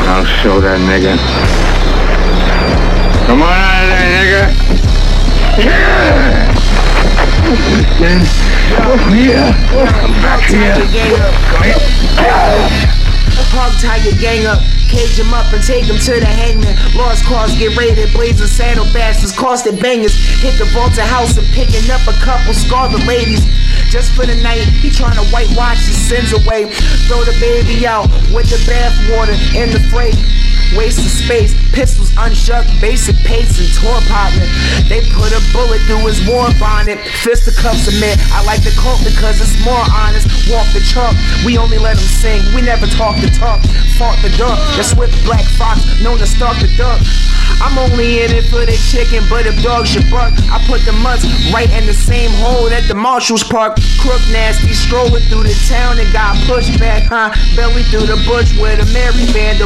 I'll show that nigga. Come on out of there, nigga. Yeah! Come back here. Come here. Hog tie your gang up, cage him up and take him to the hangman. Lost cars get raided, blazing saddlebags, costed bangers. Hit the vaulted house and picking up a couple scarlet ladies. Just for the night, he tryna whitewash his sins away. Throw the baby out with the bathwater in the freight. Waste of space, pistols unshucked, basic pace and tour partner. They put a bullet through his war bonnet. Fisticuffs admit, I like the cult because it's more honest. Walk the chalk, we only let him sing, we never talk the talk. Fought the duck, the swift black fox, known to stalk the duck. I'm only in it for the chicken, but if dogs should bark, I put the mutts right in the same hole at the Marshall's Park. Crook nasty, strolling through the town and got pushed back, huh? Belly through the bush with a merry band.